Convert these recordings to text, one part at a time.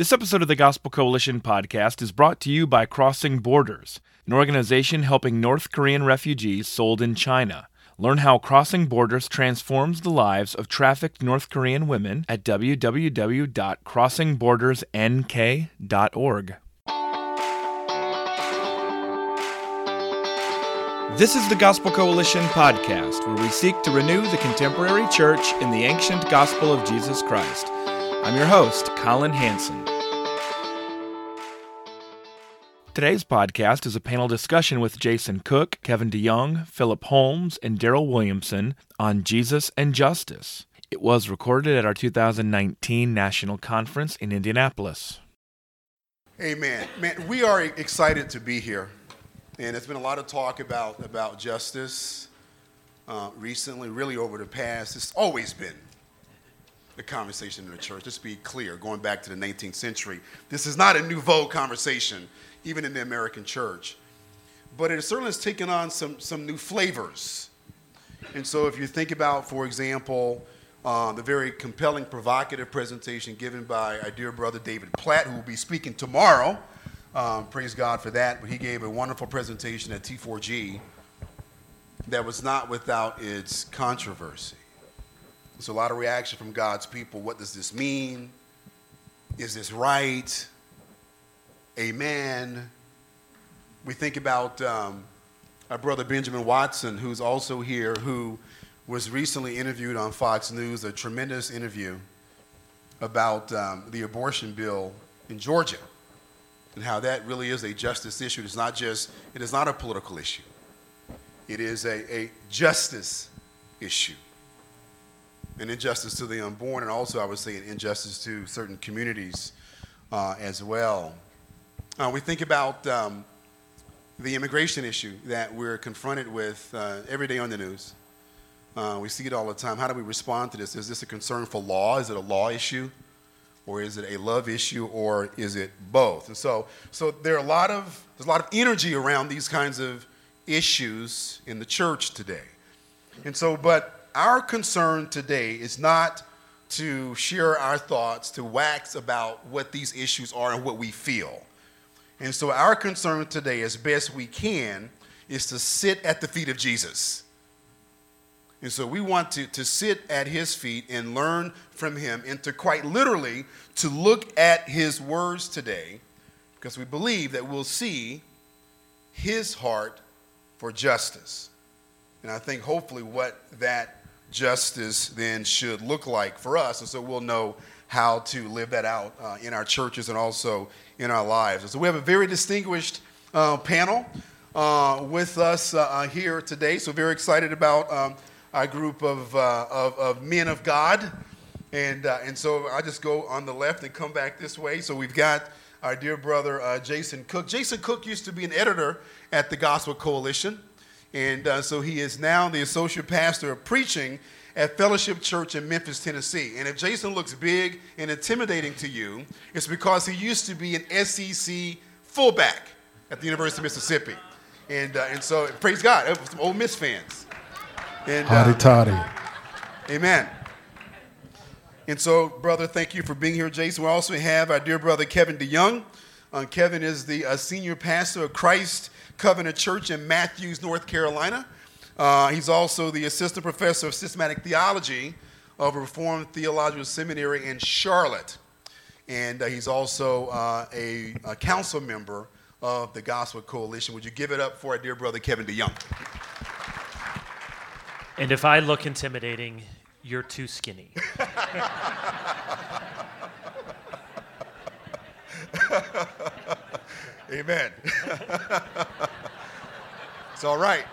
This episode of the Gospel Coalition podcast is brought to you by Crossing Borders, an organization helping North Korean refugees sold in China. Learn how Crossing Borders transforms the lives of trafficked North Korean women at www.crossingbordersnk.org. This is the Gospel Coalition podcast, where we seek to renew the contemporary church in the ancient gospel of Jesus Christ. I'm your host, Colin Hansen. Today's podcast is a panel discussion with Jason Cook, Kevin DeYoung, Philip Holmes, and Daryl Williamson on Jesus and Justice. It was recorded at our 2019 National Conference in Indianapolis. Amen. Man, we are excited to be here. And there's been a lot of talk about justice recently, really over the past. It's always been the conversation in the church. Let's be clear, going back to the 19th century. This is not a nouveau conversation, even in the American church. But it certainly has taken on some new flavors. And so if you think about, for example, the very compelling, provocative presentation given by our dear brother David Platt, who will be speaking tomorrow, praise God for that. But he gave a wonderful presentation at T4G that was not without its controversy. There's a lot of reaction from God's people. What does this mean? Is this right? Amen. We think about our brother Benjamin Watson, who's also here, who was recently interviewed on Fox News, a tremendous interview about the abortion bill in Georgia and how that really is a justice issue. It is not a political issue. It is a justice issue. An injustice to the unborn, and also, I would say, an injustice to certain communities as well. We think about the immigration issue that we're confronted with every day on the news. We see it all the time. How do we respond to this? Is this a concern for law? Is it a law issue? Or is it a love issue? Or is it both? And so there's a lot of energy around these kinds of issues in the church today. And so, but our concern today is not to share our thoughts, to wax about what these issues are and what we feel. And so our concern today, as best we can, is to sit at the feet of Jesus. And so we want to sit at his feet and learn from him, and to quite literally to look at his words today, because we believe that we'll see his heart for justice. And I think hopefully what that justice then should look like for us, and so we'll know how to live that out in our churches and also in our lives. And so we have a very distinguished panel with us here today. So very excited about our group of men of God, and so I just go on the left and come back this way. So we've got our dear brother Jason Cook. Jason Cook used to be an editor at the Gospel Coalition. And so he is now the associate pastor of preaching at Fellowship Church in Memphis, Tennessee. And if Jason looks big and intimidating to you, it's because he used to be an SEC fullback at the University of Mississippi. And so, praise God, some Ole Miss fans. And, Hotty toddy. Amen. And so, brother, thank you for being here, Jason. We also have our dear brother Kevin DeYoung. Kevin is the senior pastor of Christ Covenant Church in Matthews, North Carolina. He's also the assistant professor of systematic theology of Reformed Theological Seminary in Charlotte. And he's also a council member of the Gospel Coalition. Would you give it up for our dear brother Kevin DeYoung? And if I look intimidating, you're too skinny. Amen. It's all right.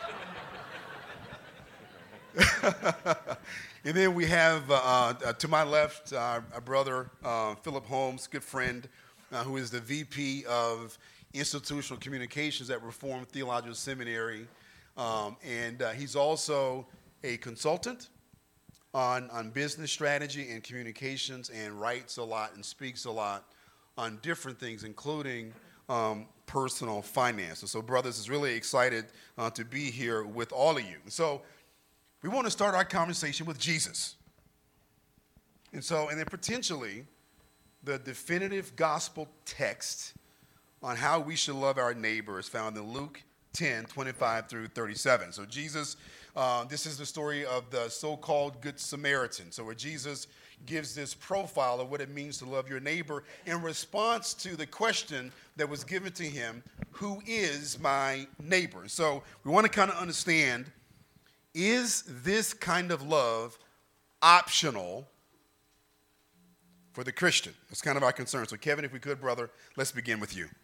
And then we have, to my left, our brother Philip Holmes, good friend, who is the VP of Institutional Communications at Reformed Theological Seminary. And he's also a consultant on business strategy and communications, and writes a lot and speaks a lot on different things, including personal finance. And so, brothers, is really excited to be here with all of you. And so we want to start our conversation with Jesus. And then potentially the definitive gospel text on how we should love our neighbor is found in Luke 10:25 through 37. So Jesus, this is the story of the so-called Good Samaritan. So where Jesus gives this profile of what it means to love your neighbor in response to the question that was given to him, who is my neighbor? So we want to kind of understand, is this kind of love optional for the Christian? That's kind of our concern. So Kevin, if we could, brother, let's begin with you.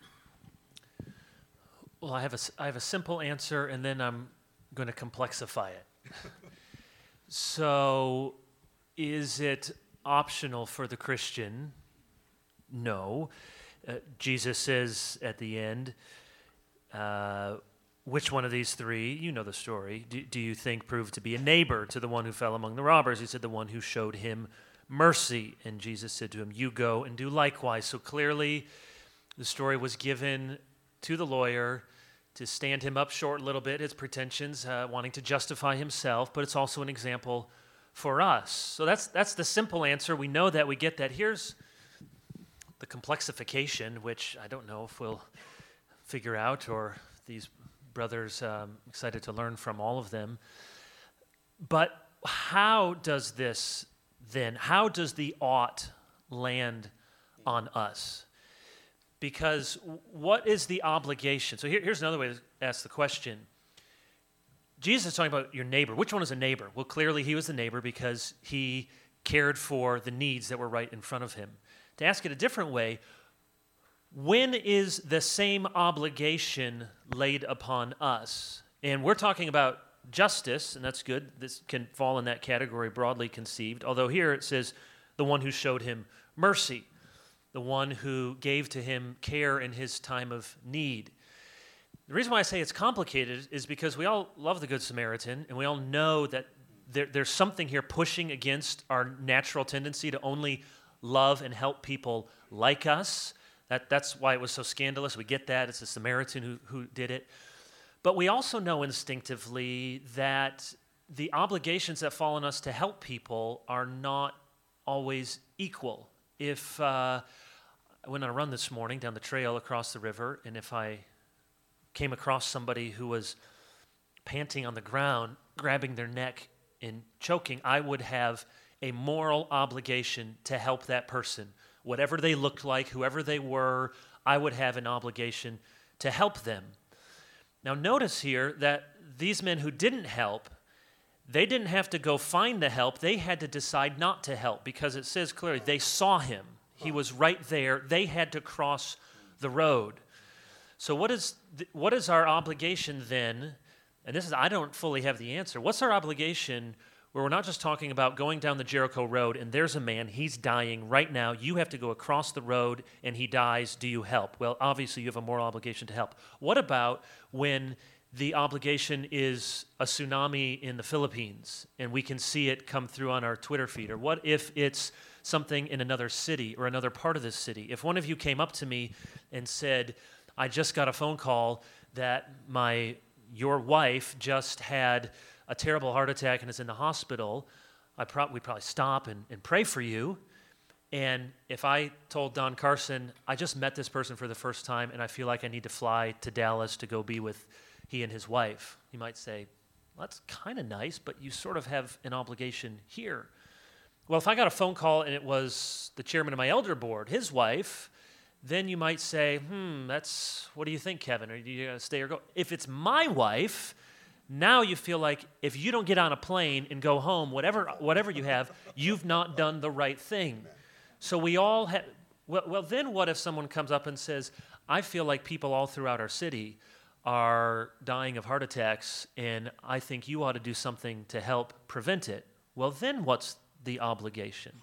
Well, I have a simple answer, and then I'm going to complexify it. So, is it optional for the Christian? No. Jesus says at the end, which one of these three, you know the story, do you think proved to be a neighbor to the one who fell among the robbers? He said, the one who showed him mercy. And Jesus said to him, you go and do likewise. So clearly, the story was given to the lawyer to stand him up short a little bit, his pretensions, wanting to justify himself, but it's also an example for us. So that's the simple answer. We know that, we get that. Here's the complexification, which I don't know if we'll figure out, or these brothers excited to learn from all of them. But how does this then, how does the ought land on us? Because what is the obligation? So here's another way to ask the question. Jesus is talking about your neighbor. Which one is a neighbor? Well, clearly he was the neighbor because he cared for the needs that were right in front of him. To ask it a different way, when is the same obligation laid upon us? And we're talking about justice, and that's good. This can fall in that category, broadly conceived. Although here it says the one who showed him mercy, the one who gave to him care in his time of need. The reason why I say it's complicated is because we all love the Good Samaritan, and we all know that there's something here pushing against our natural tendency to only love and help people like us. That's why it was so scandalous. We get that. It's the Samaritan who did it. But we also know instinctively that the obligations that fall on us to help people are not always equal. If I went on a run this morning down the trail across the river, and if I came across somebody who was panting on the ground, grabbing their neck and choking, I would have a moral obligation to help that person. Whatever they looked like, whoever they were, I would have an obligation to help them. Now notice here that these men who didn't help, they didn't have to go find the help. They had to decide not to help because it says clearly they saw him. He was right there. They had to cross the road. So what is our obligation then? And this is, I don't fully have the answer. What's our obligation where we're not just talking about going down the Jericho road and there's a man, he's dying right now. You have to go across the road and he dies. Do you help? Well, obviously you have a moral obligation to help. What about when the obligation is a tsunami in the Philippines and we can see it come through on our Twitter feed? Or what if it's something in another city or another part of this city? If one of you came up to me and said, I just got a phone call that your wife just had a terrible heart attack and is in the hospital, we'd probably stop and pray for you. And if I told Don Carson, I just met this person for the first time and I feel like I need to fly to Dallas to go be with he and his wife, he might say, well, that's kind of nice, but you sort of have an obligation here. Well, if I got a phone call and it was the chairman of my elder board, his wife, then you might say, what do you think, Kevin? Are you going to stay or go? If it's my wife, now you feel like if you don't get on a plane and go home, whatever you have, you've not done the right thing. So we all have, well, then what if someone comes up and says, I feel like people all throughout our city are dying of heart attacks, and I think you ought to do something to help prevent it. Well, then what's the obligation?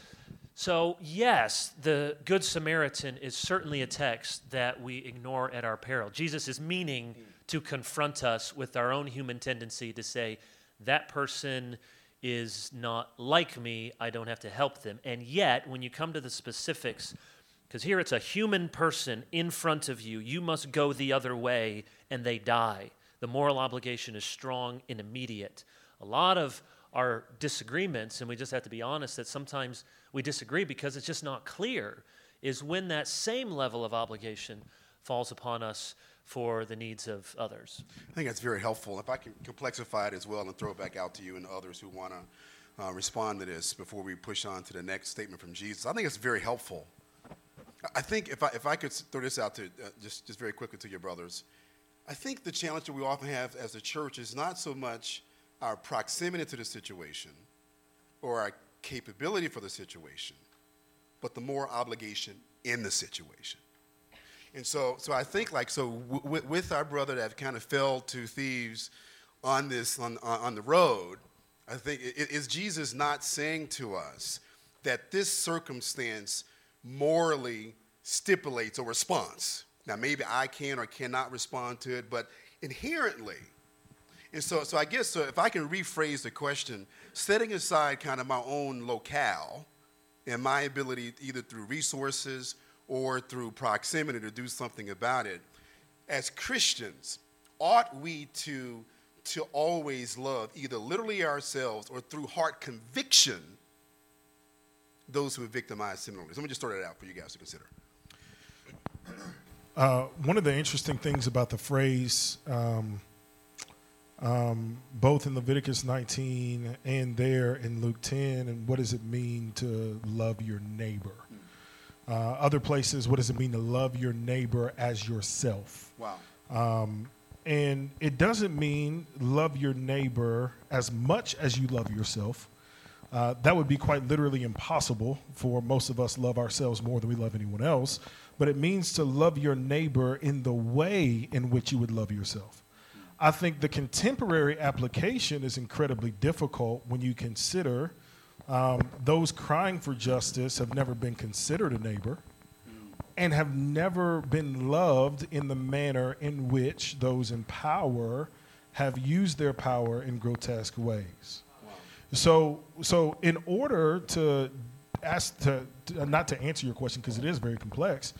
So, yes, the Good Samaritan is certainly a text that we ignore at our peril. Jesus is meaning to confront us with our own human tendency to say, that person is not like me, I don't have to help them. And yet, when you come to the specifics, because here it's a human person in front of you, you must go the other way, and they die. The moral obligation is strong and immediate. A lot of our disagreements, and we just have to be honest that sometimes we disagree because it's just not clear, is when that same level of obligation falls upon us for the needs of others. I think that's very helpful. If I can complexify it as well and throw it back out to you and others who want to respond to this before we push on to the next statement from Jesus, I think it's very helpful. I think if I could throw this out to just very quickly to your brothers, I think the challenge that we often have as a church is not so much our proximity to the situation or our capability for the situation, but the moral obligation in the situation. And so I think with our brother that kind of fell to thieves on the road, I think is Jesus not saying to us that this circumstance morally stipulates a response? Now maybe I can or cannot respond to it, but inherently. And so I guess if I can rephrase the question, setting aside kind of my own locale and my ability either through resources or through proximity to do something about it, as Christians, ought we to always love either literally ourselves or through heart conviction those who are victimized similarly? So let me just throw that out for you guys to consider. One of the interesting things about the phrase, both in Leviticus 19 and there in Luke 10, and what does it mean to love your neighbor? Other places, what does it mean to love your neighbor as yourself? Wow. And it doesn't mean love your neighbor as much as you love yourself. That would be quite literally impossible for most of us love ourselves more than we love anyone else. But it means to love your neighbor in the way in which you would love yourself. I think the contemporary application is incredibly difficult when you consider those crying for justice have never been considered a neighbor and have never been loved in the manner in which those in power have used their power in grotesque ways. Wow. So in order to not to answer your question because it is very complex,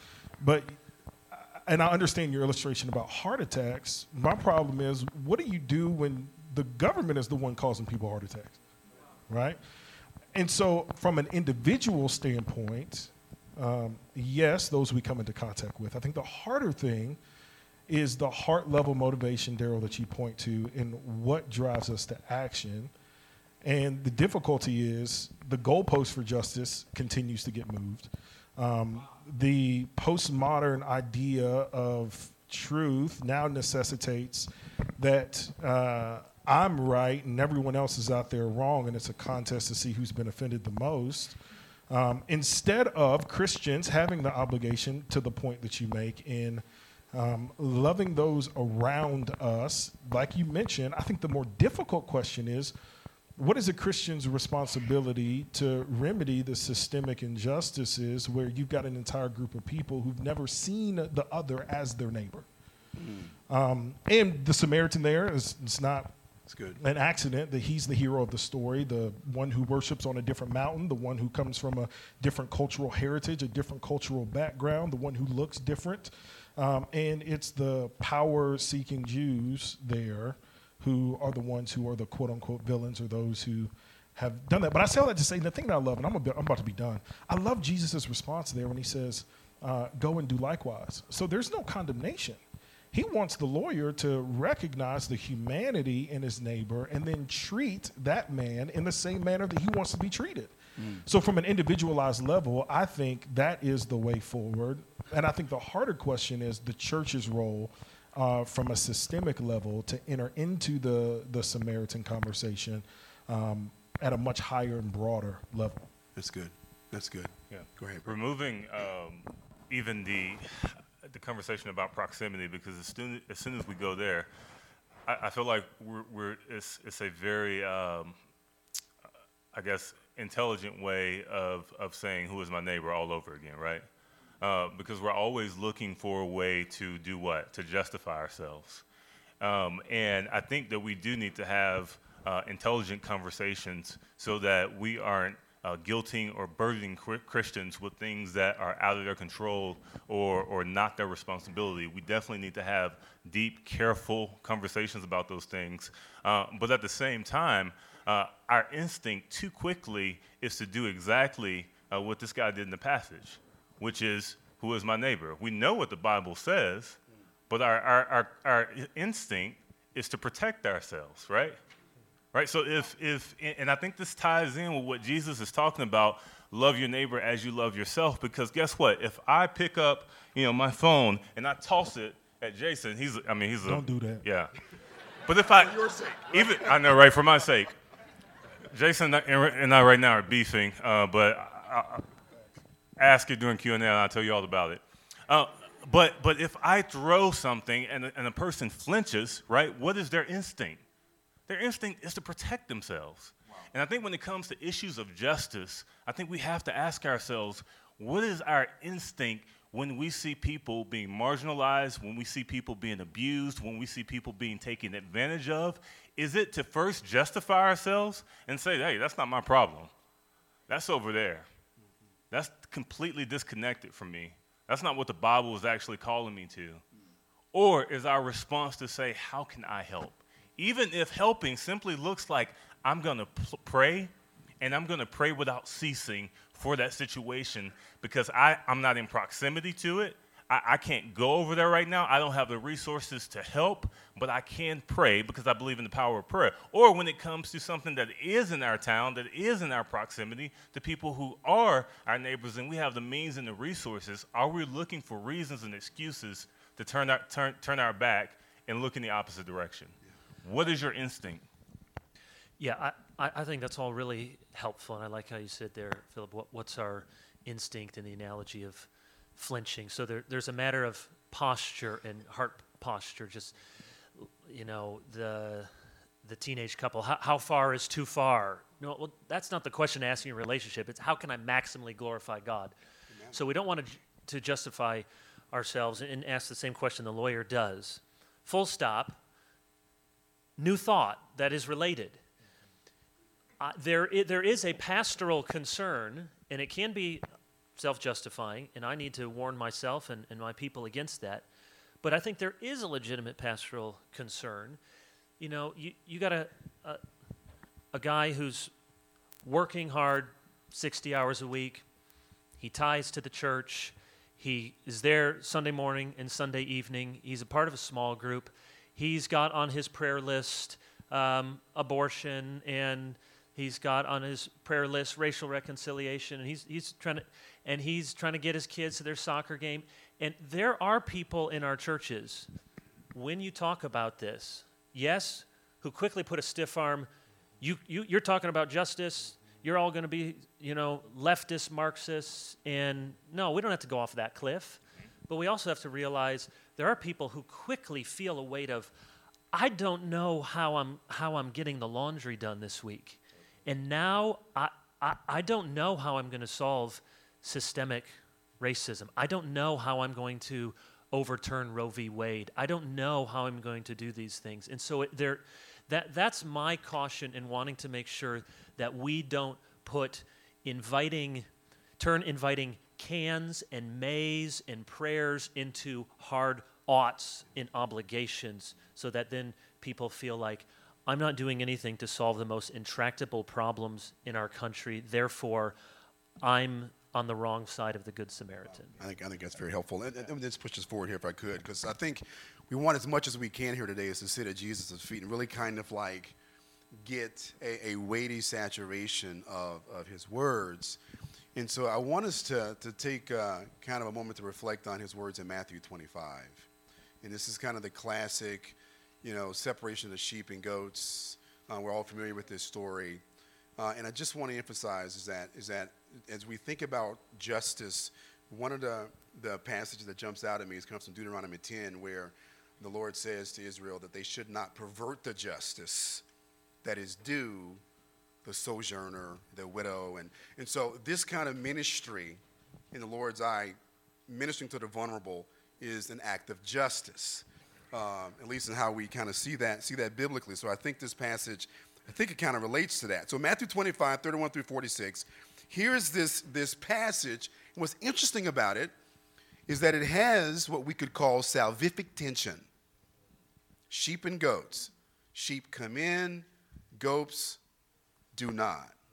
and I understand your illustration about heart attacks. My problem is, what do you do when the government is the one causing people heart attacks, right? And so from an individual standpoint, yes, those we come into contact with. I think the harder thing is the heart level motivation, Daryl, that you point to and what drives us to action. And the difficulty is the goalpost for justice continues to get moved. The postmodern idea of truth now necessitates that I'm right and everyone else is out there wrong, and it's a contest to see who's been offended the most. Instead of Christians having the obligation, to the point that you make, in loving those around us, like you mentioned, I think the more difficult question is, what is a Christian's responsibility to remedy the systemic injustices where you've got an entire group of people who've never seen the other as their neighbor? And the Samaritan there it's not an accident that he's the hero of the story, the one who worships on a different mountain, the one who comes from a different cultural heritage, a different cultural background, the one who looks different. And it's the power-seeking Jews there who are the ones who are the quote-unquote villains, or those who have done that. But I say all that to say the thing that I love, and I'm about to be done, I love Jesus' response there when he says, go and do likewise. So there's no condemnation. He wants the lawyer to recognize the humanity in his neighbor and then treat that man in the same manner that he wants to be treated. So from an individualized level, I think that is the way forward. And I think the harder question is the church's role from a systemic level to enter into the Samaritan conversation at a much higher and broader level. That's good. Yeah. Go ahead. Removing even the conversation about proximity, because as soon as we go there, I feel like it's a very I guess intelligent way of saying who is my neighbor all over again, right? Because we're always looking for a way to do what? To justify ourselves. And I think that we do need to have intelligent conversations so that we aren't guilting or burdening Christians with things that are out of their control or not their responsibility. We definitely need to have deep, careful conversations about those things. But at the same time, our instinct too quickly is to do exactly what this guy did in the passage, which is, who is my neighbor? We know what the Bible says, but our instinct is to protect ourselves, right? Right. So and I think this ties in with what Jesus is talking about. Love your neighbor as you love yourself. Because guess what? If I pick up, my phone and I toss it at Jason, Don't do that. Yeah. But if I, For your sake, right? even I know, right? For my sake, Jason and I right now are beefing. But I'll ask you during Q&A, and I'll tell you all about it. But if I throw something and a person flinches, right? What is their instinct? Their instinct is to protect themselves. Wow. And I think when it comes to issues of justice, I think we have to ask ourselves, what is our instinct when we see people being marginalized, when we see people being abused, when we see people being taken advantage of? Is it to first justify ourselves and say, hey, that's not my problem. That's over there. That's completely disconnected from me. That's not what the Bible is actually calling me to. Or is our response to say, how can I help? Even if helping simply looks like I'm going to pray, and I'm going to pray without ceasing for that situation because I'm not in proximity to it. I can't go over there right now. I don't have the resources to help, but I can pray because I believe in the power of prayer. Or when it comes to something that is in our town, that is in our proximity, to people who are our neighbors and we have the means and the resources, are we looking for reasons and excuses to turn our back and look in the opposite direction? What is your instinct? Yeah, I think that's all really helpful, and I like how you said there, Philip, what's our instinct in the analogy of flinching. So there's a matter of posture and heart posture, just, the teenage couple, how far is too far? No, well, that's not the question to ask in a relationship. It's how can I maximally glorify God? Amen. So we don't want to justify ourselves and ask the same question the lawyer does. Full stop. New thought that is related. There is a pastoral concern, and it can be self-justifying, and I need to warn myself and my people against that. But I think there is a legitimate pastoral concern. You got a guy who's working hard 60 hours a week. He ties to the church. He is there Sunday morning and Sunday evening. He's a part of a small group. He's got on his prayer list abortion, and he's got on his prayer list racial reconciliation, and he's trying to get his kids to their soccer game. And there are people in our churches, when you talk about this, yes, who quickly put a stiff arm. You're talking about justice. You're all going to be, leftist Marxists, and no, we don't have to go off that cliff. But we also have to realize there are people who quickly feel a weight of, I don't know how I'm getting the laundry done this week. And now I don't know how I'm going to solve systemic racism. I don't know how I'm going to overturn Roe v. Wade. I don't know how I'm going to do these things. And so that's my caution in wanting to make sure that we don't turn inviting cans and mays and prayers into hard oughts and obligations, so that then people feel like, I'm not doing anything to solve the most intractable problems in our country, therefore I'm on the wrong side of the Good Samaritan. I think that's very helpful. And let's push this forward here if I could, because I think we want as much as we can here today is to sit at Jesus' feet and really kind of like get a weighty saturation of his words. And so I want us to take kind of a moment to reflect on his words in Matthew 25. And this is kind of the classic, separation of the sheep and goats. We're all familiar with this story. And I just want to emphasize is that as we think about justice, one of the passages that jumps out at me comes from Deuteronomy 10, where the Lord says to Israel that they should not pervert the justice that is due the sojourner, the widow. And so this kind of ministry in the Lord's eye, ministering to the vulnerable, is an act of justice, at least in how we kind of see that biblically. So I think this passage, it kind of relates to that. So Matthew 25, 31 through 46, here's this passage. And what's interesting about it is that it has what we could call salvific tension. Sheep and goats. Sheep come in, goats do not.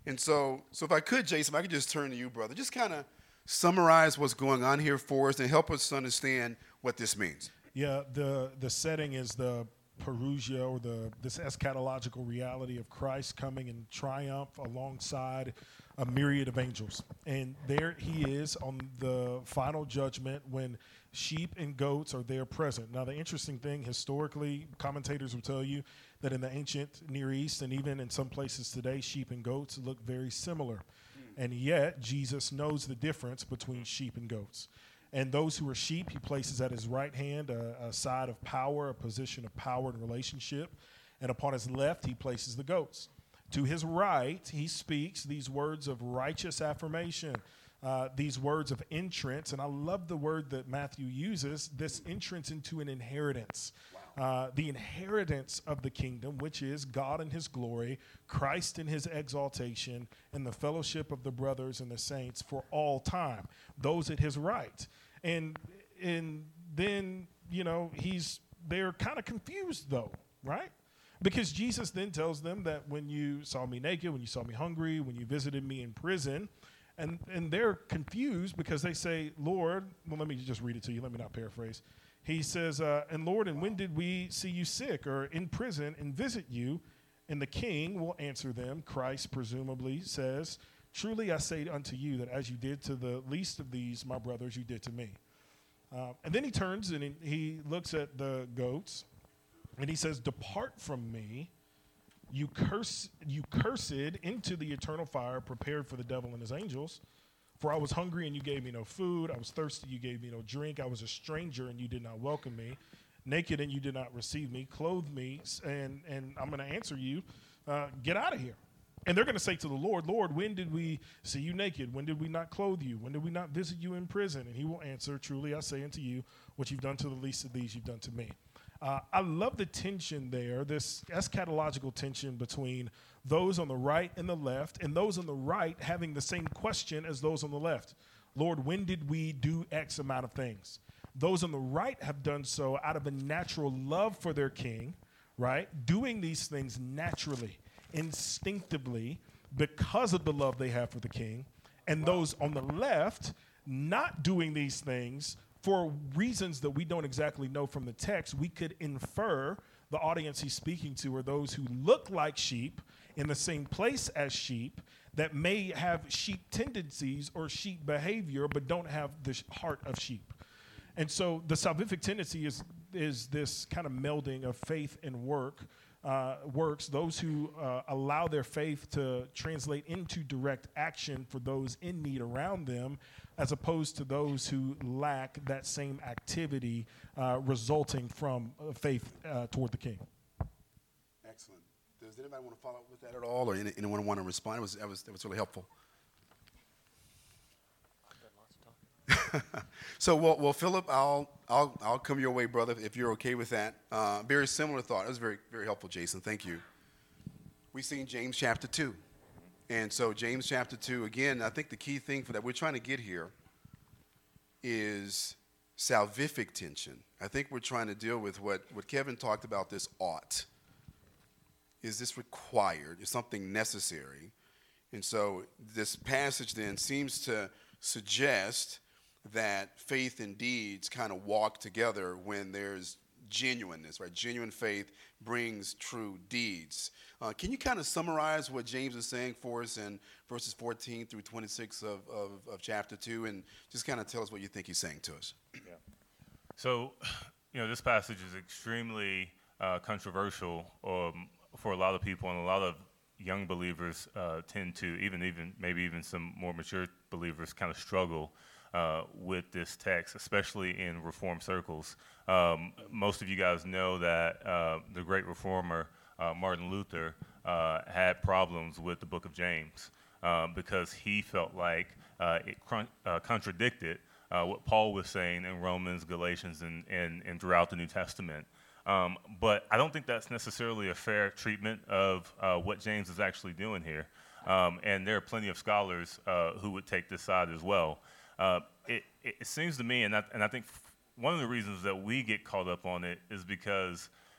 And so if I could, Jason, if I could just turn to you, brother, just kind of summarize what's going on here for us and help us understand what this means. Yeah, the setting is the parousia, or this eschatological reality of Christ coming in triumph alongside a myriad of angels. And there he is on the final judgment when sheep and goats are there present. Now, the interesting thing, historically, commentators will tell you that in the ancient Near East and even in some places today, sheep and goats look very similar. And yet, Jesus knows the difference between sheep and goats. And those who are sheep, he places at his right hand a side of power, a position of power and relationship. And upon his left, he places the goats. To his right, he speaks these words of righteous affirmation, these words of entrance. And I love the word that Matthew uses, this entrance into an inheritance. The inheritance of the kingdom, which is God in his glory, Christ in his exaltation, and the fellowship of the brothers and the saints for all time. Those at his right. And then, they're kind of confused though, right? Because Jesus then tells them that when you saw me naked, when you saw me hungry, when you visited me in prison, and they're confused because they say, Lord, well, let me just read it to you. Let me not paraphrase. He says, and Lord, and when did we see you sick or in prison and visit you? And the king will answer them. Christ presumably says, truly I say unto you that as you did to the least of these, my brothers, you did to me. And then he turns and he looks at the goats and he says, depart from me, you cursed, into the eternal fire prepared for the devil and his angels. For I was hungry and you gave me no food. I was thirsty, you gave me no drink. I was a stranger and you did not welcome me. Naked and you did not receive me. Clothe me and I'm going to answer you, get out of here. And they're going to say to the Lord, Lord, when did we see you naked? When did we not clothe you? When did we not visit you in prison? And he will answer, truly I say unto you, what you've done to the least of these, you've done to me. I love the tension there, this eschatological tension between those on the right and the left, and those on the right having the same question as those on the left. Lord, when did we do X amount of things? Those on the right have done so out of a natural love for their king, right? Doing these things naturally, instinctively, because of the love they have for the king. And those on the left not doing these things for reasons that we don't exactly know from the text. We could infer the audience he's speaking to are those who look like sheep in the same place as sheep, that may have sheep tendencies or sheep behavior, but don't have the heart of sheep. And so the salvific tendency is this kind of melding of faith and works, those who allow their faith to translate into direct action for those in need around them, as opposed to those who lack that same activity resulting from faith toward the king. Excellent. Does anybody want to follow up with that at all, or anyone want to respond? That was really helpful. So, well, Philip, I'll come your way, brother, if you're okay with that. Very similar thought. That was very, very helpful, Jason. Thank you. We've seen James chapter 2. And so James chapter 2, again, I think the key thing for that we're trying to get here is salvific tension. I think we're trying to deal with what Kevin talked about, this ought. Is this required? Is something necessary? And so this passage then seems to suggest that faith and deeds kind of walk together when there's genuineness, right? Genuine faith brings true deeds. Can you kind of summarize what James is saying for us in verses 14 through 26 of chapter 2, and just kind of tell us what you think he's saying to us? Yeah. So, this passage is extremely controversial for a lot of people, and a lot of young believers tend to, maybe even some more mature believers, kind of struggle with this text, especially in Reformed circles. Most of you guys know that the great reformer Martin Luther had problems with the book of James because he felt like it contradicted what Paul was saying in Romans, Galatians, and throughout the New Testament. But I don't think that's necessarily a fair treatment of what James is actually doing here. And there are plenty of scholars who would take this side as well. It seems to me, and I think one of the reasons that we get caught up on it is because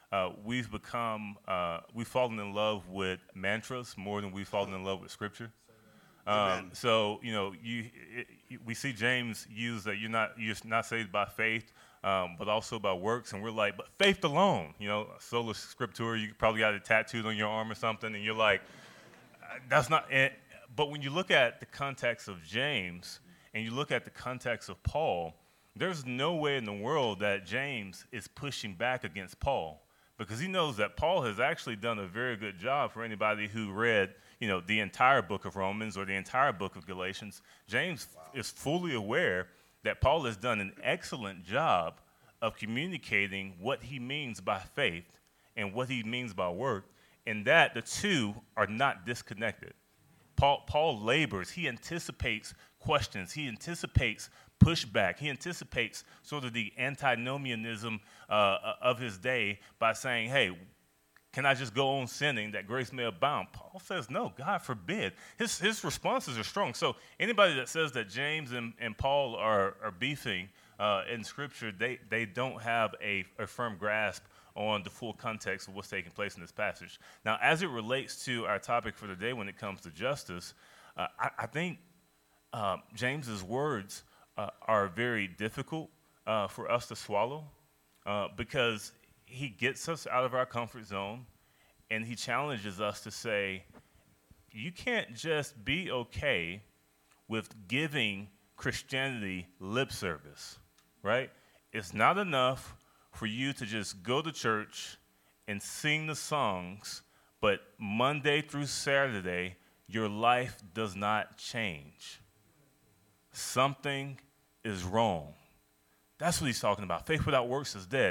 we've fallen in love with mantras more than we've fallen in love with Scripture. So we see James use that you're not saved by faith, but also by works, and we're like, but faith alone, sola scriptura. You probably got it tattooed on your arm or something, and you're like, that's not it. But when you look at the context of James and you look at the context of Paul, there's no way in the world that James is pushing back against Paul, because he knows that Paul has actually done a very good job. For anybody who read, the entire book of Romans or the entire book of Galatians, James is fully aware that Paul has done an excellent job of communicating what he means by faith and what he means by work, and that the two are not disconnected. Paul labors. He anticipates questions. He anticipates pushback. He anticipates sort of the antinomianism of his day by saying, hey, can I just go on sinning that grace may abound? Paul says, no, God forbid. His responses are strong. So anybody that says that James and Paul are beefing in Scripture, they don't have a firm grasp on the full context of what's taking place in this passage. Now, as it relates to our topic for today when it comes to justice, I think James's words are very difficult for us to swallow because he gets us out of our comfort zone, and he challenges us to say, you can't just be okay with giving Christianity lip service, right? It's not enough for you to just go to church and sing the songs, but Monday through Saturday, your life does not change. Something is wrong. That's what he's talking about. Faith without works is dead.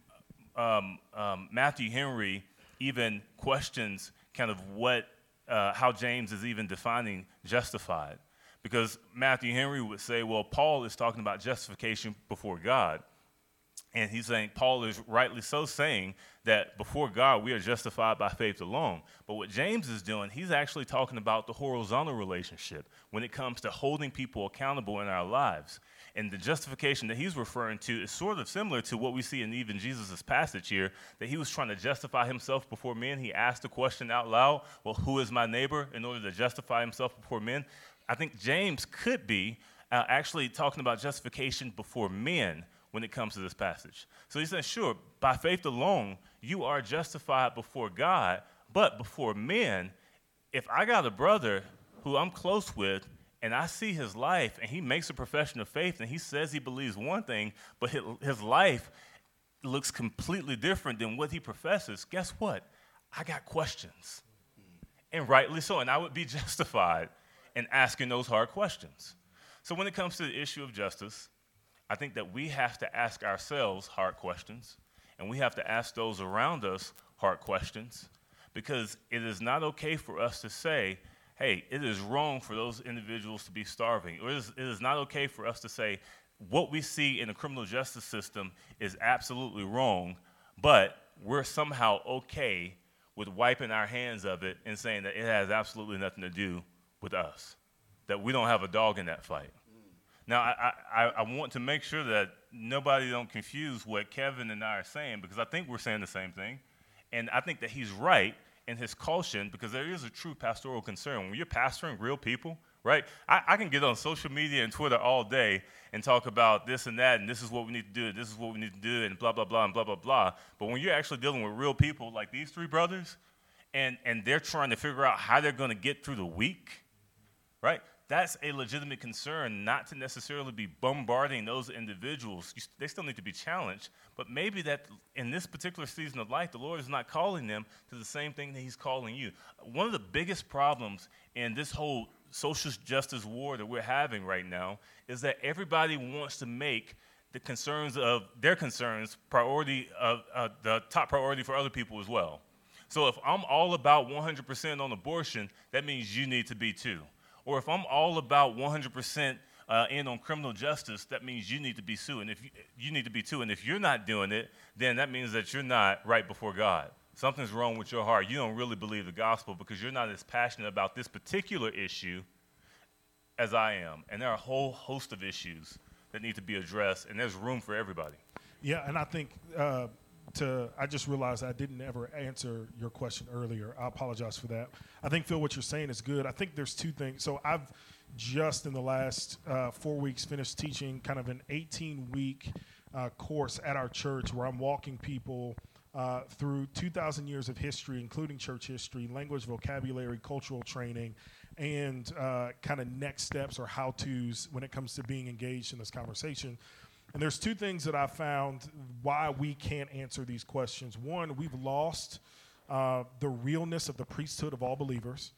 Matthew Henry even questions kind of how James is even defining justified, because Matthew Henry would say, well, Paul is talking about justification before God. And he's saying, Paul is rightly so saying that before God, we are justified by faith alone. But what James is doing, he's actually talking about the horizontal relationship when it comes to holding people accountable in our lives. And the justification that he's referring to is sort of similar to what we see in even Jesus' passage here, that he was trying to justify himself before men. He asked the question out loud, well, who is my neighbor, in order to justify himself before men. I think James could be actually talking about justification before men when it comes to this passage. So he says, sure, by faith alone, you are justified before God, but before men, if I got a brother who I'm close with and I see his life and he makes a profession of faith and he says he believes one thing, but his life looks completely different than what he professes, guess what? I got questions. And rightly so, and I would be justified in asking those hard questions. So when it comes to the issue of justice, I think that we have to ask ourselves hard questions, and we have to ask those around us hard questions, because it is not okay for us to say, hey, it is wrong for those individuals to be starving, or it is not okay for us to say what we see in the criminal justice system is absolutely wrong, but we're somehow okay with wiping our hands of it and saying that it has absolutely nothing to do with us, that we don't have a dog in that fight. Now, I want to make sure that nobody don't confuse what Kevin and I are saying, because I think we're saying the same thing. And I think that he's right in his caution, because there is a true pastoral concern. When you're pastoring real people, right? I can get on social media and Twitter all day and talk about this and that, and this is what we need to do, and this is what we need to do, and blah, blah, blah, and blah, blah, blah. But when you're actually dealing with real people like these three brothers, and they're trying to figure out how they're going to get through the week, right? That's a legitimate concern, not to necessarily be bombarding those individuals. They still need to be challenged, but maybe that in this particular season of life, the Lord is not calling them to the same thing that he's calling you. One of the biggest problems in this whole social justice war that we're having right now is that everybody wants to make the concerns of their concerns priority of the top priority for other people as well. So if I'm all about 100% on abortion, that means you need to be too. Or if I'm all about 100% in on criminal justice, that means you need to be too. And if you need to be too, and if you're not doing it, then that means that you're not right before God. Something's wrong with your heart. You don't really believe the gospel because you're not as passionate about this particular issue as I am. And there are a whole host of issues that need to be addressed, and there's room for everybody. Yeah, and I think I just realized I didn't ever answer your question earlier. I apologize for that. I think, Phil, what you're saying is good. I think there's two things. So I've just in the last 4 weeks finished teaching kind of an 18-week course at our church where I'm walking people through 2,000 years of history, including church history, language, vocabulary, cultural training, and kind of next steps or how-tos when it comes to being engaged in this conversation. And there's two things that I found why we can't answer these questions. One, we've lost the realness of the priesthood of all believers.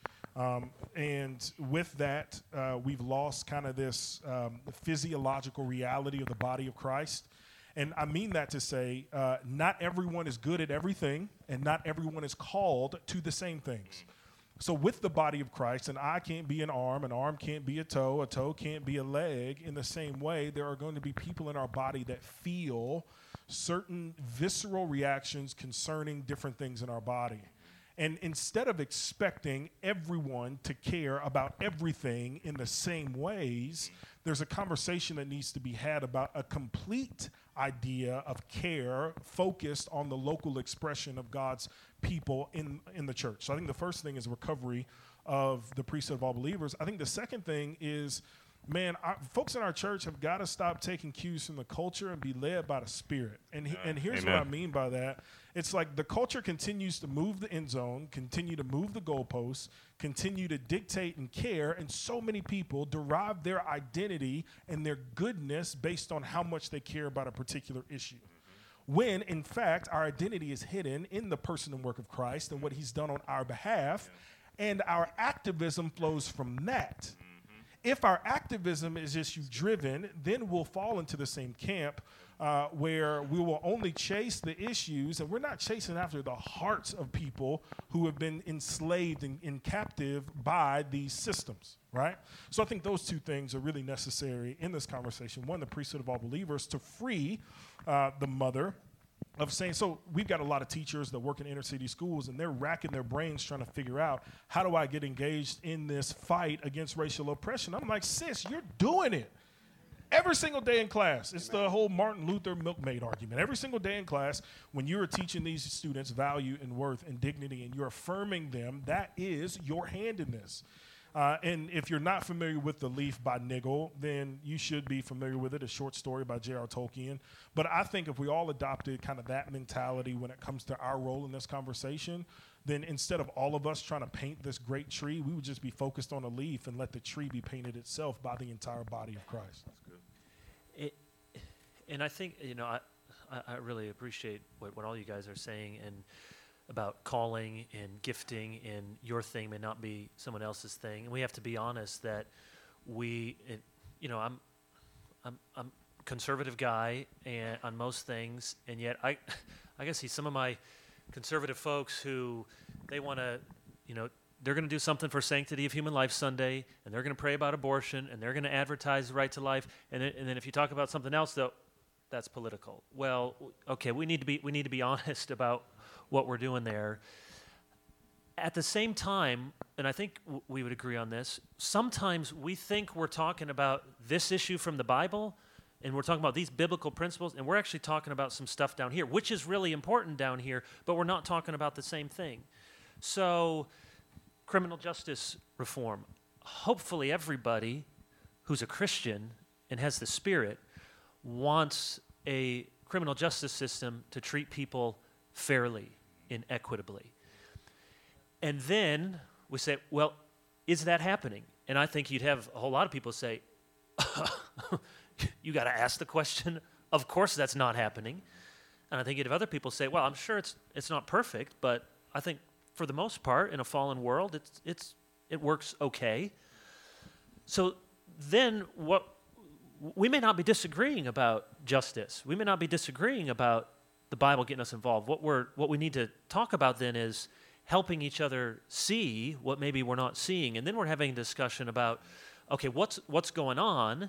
And with that, we've lost kind of this physiological reality of the body of Christ. And I mean that to say not everyone is good at everything, and not everyone is called to the same things. So with the body of Christ, an eye can't be an arm can't be a toe can't be a leg. In the same way, there are going to be people in our body that feel certain visceral reactions concerning different things in our body. And instead of expecting everyone to care about everything in the same ways, there's a conversation that needs to be had about a complete idea of care focused on the local expression of God's people in the church. So I think the first thing is recovery of the priesthood of all believers. I think the second thing is, man, folks in our church have got to stop taking cues from the culture and be led by the Spirit. And here's Amen. what I mean by that. It's like the culture continues to move the end zone, continue to move the goalposts, continue to dictate and care, and so many people derive their identity and their goodness based on how much they care about a particular issue. When, in fact, our identity is hidden in the person and work of Christ and what he's done on our behalf, and our activism flows from that. If our activism is issue-driven, then we'll fall into the same camp where we will only chase the issues, and we're not chasing after the hearts of people who have been enslaved and captive by these systems, right? So I think those two things are really necessary in this conversation. One, the priesthood of all believers, to free the mother of saying, so we've got a lot of teachers that work in inner city schools, and they're racking their brains trying to figure out, how do I get engaged in this fight against racial oppression? I'm like, sis, you're doing it. Every single day in class. It's the whole Martin Luther milkmaid argument. Every single day in class, when you're teaching these students value and worth and dignity, and you're affirming them, that is your hand in this. And if you're not familiar with The Leaf by Nigel, then you should be familiar with it, a short story by J.R. Tolkien. But I think if we all adopted kind of that mentality when it comes to our role in this conversation, then instead of all of us trying to paint this great tree, we would just be focused on a leaf and let the tree be painted itself by the entire body of Christ. That's good. And I think, I really appreciate what all you guys are saying and about calling and gifting, and your thing may not be someone else's thing. And we have to be honest that I'm a conservative guy and on most things, and yet I guess see some of my conservative folks who they want to, they're going to do something for Sanctity of Human Life Sunday, and they're going to pray about abortion, and they're going to advertise the right to life, and then if you talk about something else, though, that's political. Well, okay, we need to be honest about what we're doing there. At the same time, and I think we would agree on this, sometimes we think we're talking about this issue from the Bible, and we're talking about these biblical principles, and we're actually talking about some stuff down here, which is really important down here, but we're not talking about the same thing. So, criminal justice reform. Hopefully everybody who's a Christian and has the Spirit wants a criminal justice system to treat people fairly and equitably. And then we say, well, is that happening? And I think you'd have a whole lot of people say, you got to ask the question, of course that's not happening. And I think you'd have other people say, well, I'm sure it's not perfect, but I think for the most part in a fallen world, it works okay. So then we may not be disagreeing about justice. We may not be disagreeing about the Bible getting us involved. What we need to talk about then is helping each other see what maybe we're not seeing. And then we're having a discussion about, okay, what's going on?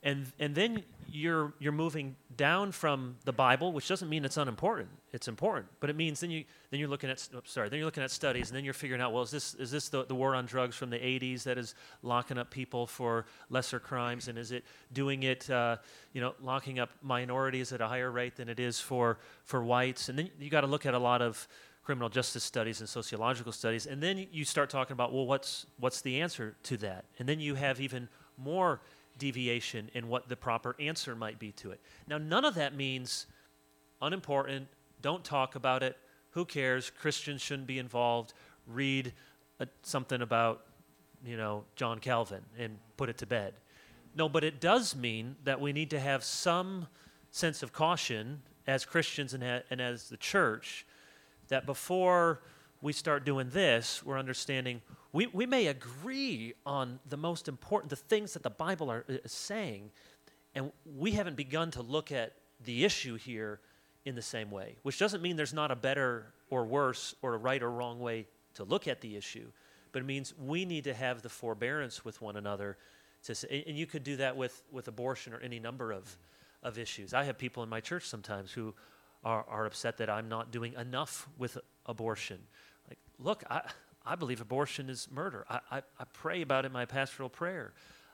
and then you're moving down from the Bible, which doesn't mean it's unimportant. It's important, but it means then you're looking at studies, and then you're figuring out, well, is this the war on drugs from the 80s that is locking up people for lesser crimes, and is it doing it locking up minorities at a higher rate than it is for whites? And then you got to look at a lot of criminal justice studies and sociological studies, and then you start talking about, well, what's the answer to that? And then you have even more deviation in what the proper answer might be to it. Now, none of that means unimportant, don't talk about it, who cares, Christians shouldn't be involved, read something about, John Calvin and put it to bed. No, but it does mean that we need to have some sense of caution as Christians and as the church, that before we start doing this, we're understanding we may agree on the most important, the things that the Bible is saying, and we haven't begun to look at the issue here in the same way, which doesn't mean there's not a better or worse or a right or wrong way to look at the issue, but it means we need to have the forbearance with one another to say, and you could do that with abortion or any number of issues. I have people in my church sometimes who are upset that I'm not doing enough with abortion. Like, look, I believe abortion is murder. I pray about it in my pastoral prayer.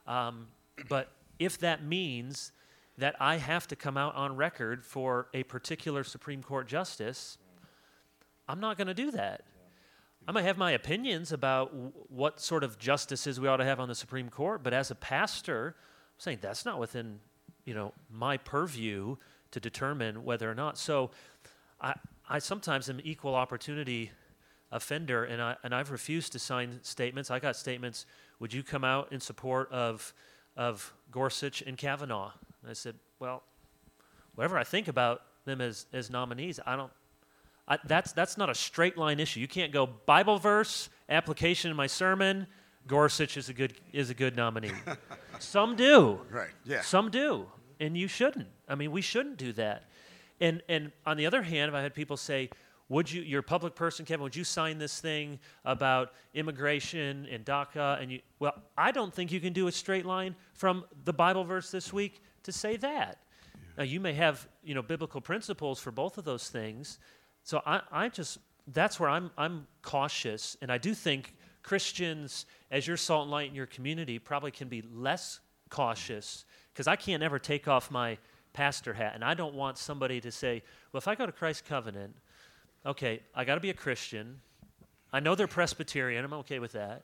But if that means that I have to come out on record for a particular Supreme Court justice, I'm not going to do that. I might have my opinions about what sort of justices we ought to have on the Supreme Court, but as a pastor, I'm saying that's not within, my purview to determine whether or not. So I sometimes am equal opportunity offender, and I've refused to sign statements. I got statements, would you come out in support of Gorsuch and Kavanaugh? And I said, well, whatever I think about them as nominees, that's not a straight line issue. You can't go Bible verse, application in my sermon, Gorsuch is a good nominee. Some do. Right, yeah. Some do, and you shouldn't. I mean, we shouldn't do that. And on the other hand, I've had people say, you're a public person, Kevin, would you sign this thing about immigration and DACA? Well, I don't think you can do a straight line from the Bible verse this week to say that. Yeah. Now, you may have, biblical principles for both of those things. So that's where I'm cautious. And I do think Christians, as your salt and light in your community, probably can be less cautious, because I can't ever take off my pastor hat. And I don't want somebody to say, well, if I go to Christ Covenant, okay, I got to be a Christian. I know they're Presbyterian. I'm okay with that.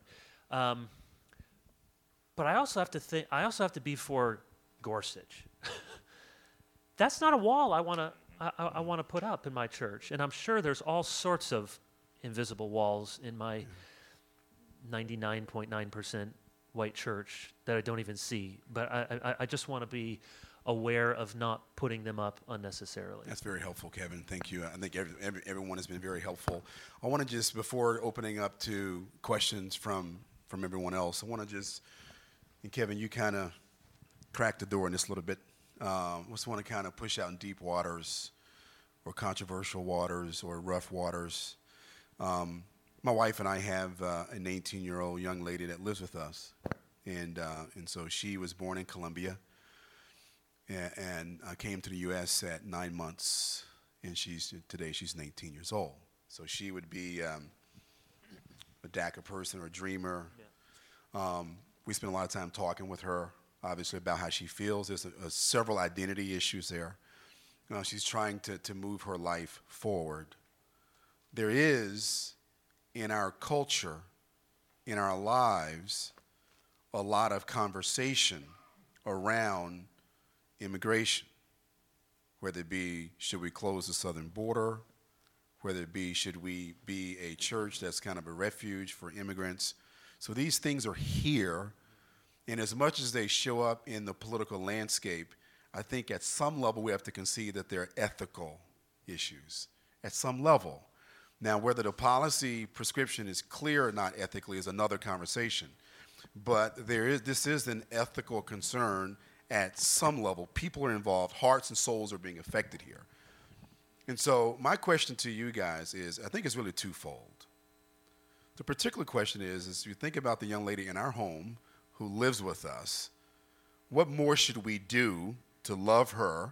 But I also have to think. I also have to be for Gorsuch. That's not a wall I want to put up in my church. And I'm sure there's all sorts of invisible walls in my 99.9% white church that I don't even see. But I just want to be aware of not putting them up unnecessarily. That's very helpful, Kevin. Thank you. I think everyone has been very helpful. I want to just, before opening up to questions from everyone else, I want to just, and Kevin, you kind of cracked the door in this a little bit. Just want to kind of push out in deep waters or controversial waters or rough waters. My wife and I have an 18-year-old young lady that lives with us, and so she was born in Colombia. And I came to the U.S. at 9 months, and today she's 19 years old. So she would be a DACA person or a dreamer. Yeah. We spent a lot of time talking with her, obviously, about how she feels. There's several identity issues there. She's trying to move her life forward. There is, in our culture, in our lives, a lot of conversation around immigration, whether it be, should we close the southern border, whether it be, should we be a church that's kind of a refuge for immigrants. So these things are here, and as much as they show up in the political landscape, I think at some level we have to concede that they're ethical issues, at some level. Now, whether the policy prescription is clear or not ethically is another conversation, but this is an ethical concern. At some level, people are involved, hearts and souls are being affected here. And so my question to you guys is, I think it's really twofold. The particular question is you think about the young lady in our home who lives with us, what more should we do to love her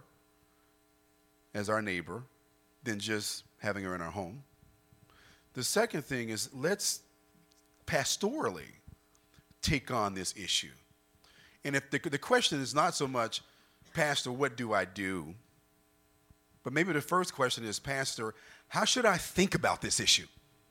as our neighbor than just having her in our home? The second thing is, let's pastorally take on this issue. And if the question is not so much, Pastor, what do I do? But maybe the first question is, Pastor, how should I think about this issue?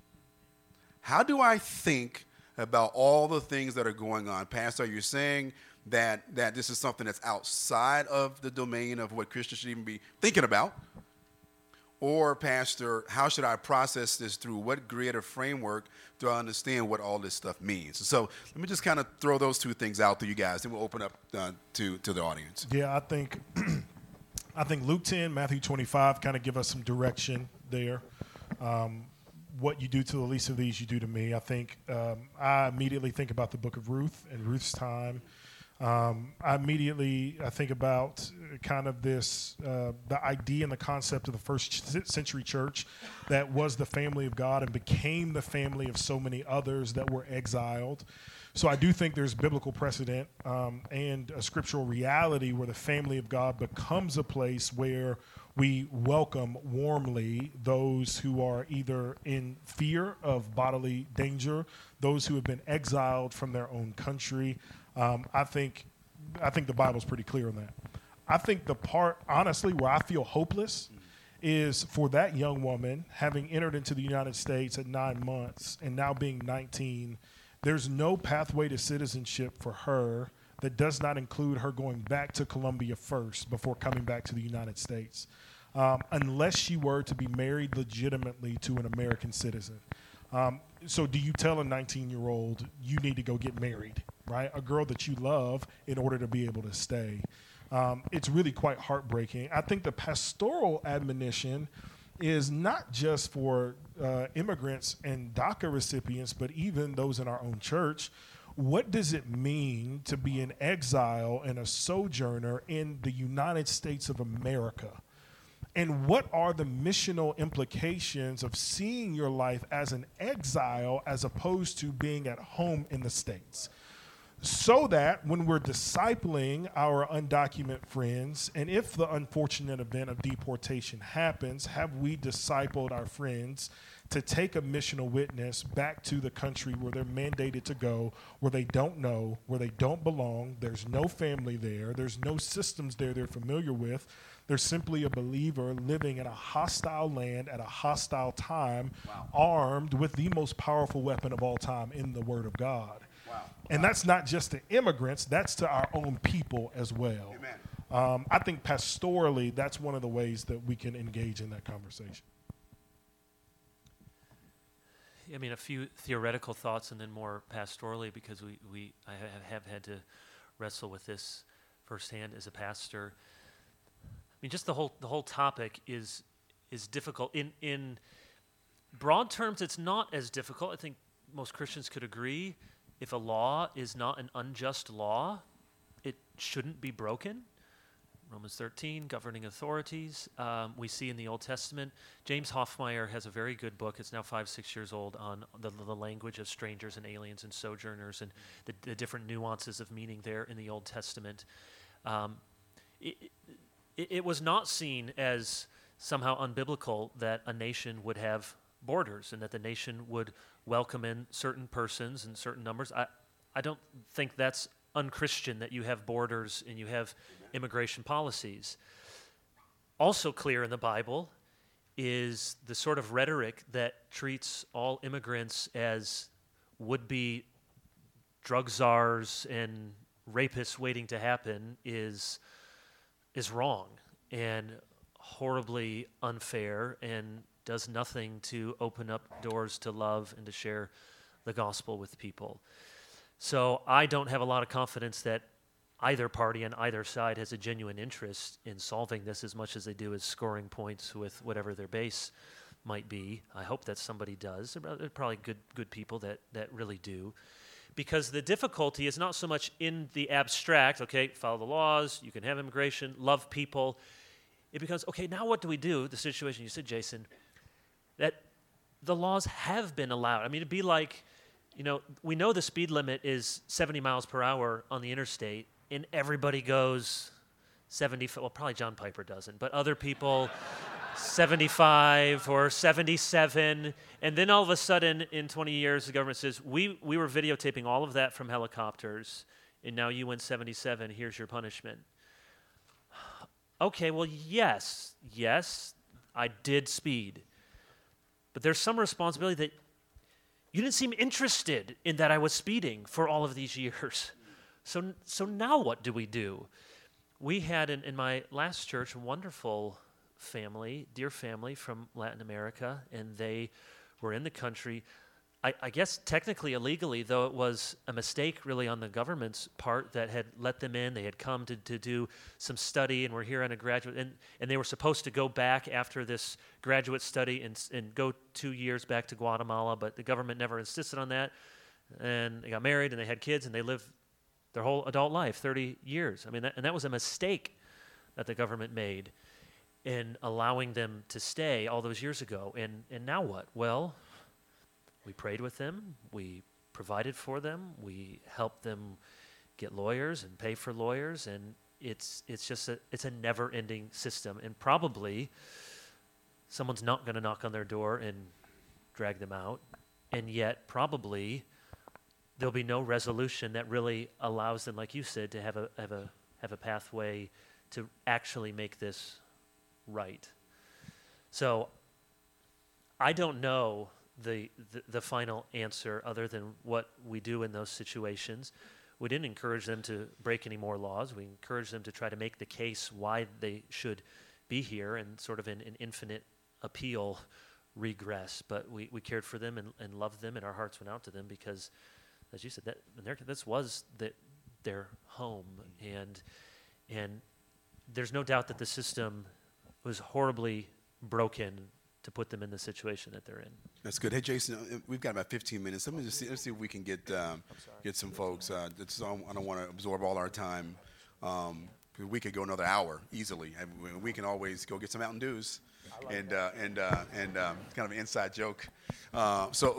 How do I think about all the things that are going on? Pastor, you're saying that this is something that's outside of the domain of what Christians should even be thinking about. Or, Pastor, how should I process this through? What greater framework do I understand what all this stuff means? So let me just kind of throw those two things out to you guys, and we'll open up to the audience. Yeah, I think Luke 10, Matthew 25 kind of give us some direction there. What you do to the least of these, you do to me. I think I immediately think about the book of Ruth and Ruth's time. I think about kind of this, the idea and the concept of the first century church that was the family of God and became the family of so many others that were exiled. So I do think there's biblical precedent and a scriptural reality where the family of God becomes a place where we welcome warmly those who are either in fear of bodily danger, those who have been exiled from their own country. I think the Bible's pretty clear on that. I think the part, honestly, where I feel hopeless is for that young woman having entered into the United States at 9 months and now being 19. There's no pathway to citizenship for her that does not include her going back to Colombia first before coming back to the United States, unless she were to be married legitimately to an American citizen. So do you tell a 19-year-old you need to go get married, right? A girl that you love in order to be able to stay. It's really quite heartbreaking. I think the pastoral admonition is not just for immigrants and DACA recipients, but even those in our own church. What does it mean to be an exile and a sojourner in the United States of America? And what are the missional implications of seeing your life as an exile as opposed to being at home in the States? So that when we're discipling our undocumented friends, and if the unfortunate event of deportation happens, have we discipled our friends to take a missional witness back to the country where they're mandated to go, where they don't know, where they don't belong, there's no family there, there's no systems there they're familiar with, they're simply a believer living in a hostile land at a hostile time, armed with the most powerful weapon of all time in the Word of God. And that's not just to immigrants, that's to our own people as well. Amen. I think pastorally, that's one of the ways that we can engage in that conversation. I mean, a few theoretical thoughts and then more pastorally, because I have had to wrestle with this firsthand as a pastor. I mean, just the whole topic is difficult. In broad terms, it's not as difficult. I think most Christians could agree. If a law is not an unjust law, it shouldn't be broken. Romans 13, governing authorities. We see in the Old Testament, James Hoffmeyer has a very good book. It's now 5-6 years old, on the language of strangers and aliens and sojourners and the different nuances of meaning there in the Old Testament. It was not seen as somehow unbiblical that a nation would have borders and that the nation would welcome in certain persons and certain numbers. I don't think that's unchristian that you have borders and you have immigration policies. Also clear in the Bible is the sort of rhetoric that treats all immigrants as would-be drug czars and rapists waiting to happen is wrong and horribly unfair and does nothing to open up doors to love and to share the gospel with people. So I don't have a lot of confidence that either party on either side has a genuine interest in solving this as much as they do as scoring points with whatever their base might be. I hope that somebody does. There are probably good people that really do. Because the difficulty is not so much in the abstract, okay, follow the laws, you can have immigration, love people. It becomes, okay, now what do we do? The situation you said, Jason, that the laws have been allowed. I mean, it'd be like, we know the speed limit is 70 miles per hour on the interstate, and everybody goes 70, well, probably John Piper doesn't, but other people 75 or 77, and then all of a sudden in 20 years the government says, we were videotaping all of that from helicopters, and now you went 77, here's your punishment. Okay, well, yes, I did speed. But there's some responsibility that you didn't seem interested in that I was speeding for all of these years. So now what do we do? We had in my last church a wonderful family, dear family from Latin America, and they were in the country, I guess technically illegally, though it was a mistake really on the government's part that had let them in. They had come to do some study and were here on a graduate, and they were supposed to go back after this graduate study and go 2 years back to Guatemala, but the government never insisted on that. And they got married and they had kids and they lived their whole adult life, 30 years. I mean, that was a mistake that the government made in allowing them to stay all those years ago. And now what? Well, we prayed with them, we provided for them, we helped them get lawyers and pay for lawyers, and it's just a never-ending system. And probably someone's not going to knock on their door and drag them out, and yet probably there'll be no resolution that really allows them, like you said, to have a pathway to actually make this right. So I don't know the final answer other than what we do in those situations. We didn't encourage them to break any more laws. We encouraged them to try to make the case why they should be here and sort of an infinite appeal regress. But we cared for them and loved them, and our hearts went out to them because, as you said, this was their home. And there's no doubt that the system was horribly broken to put them in the situation that they're in. That's good. Hey, Jason, we've got about 15 minutes. Let's see if we can get some folks. I don't want to absorb all our time. We could go another hour easily. We can always go get some Mountain Dews, and kind of an inside joke. So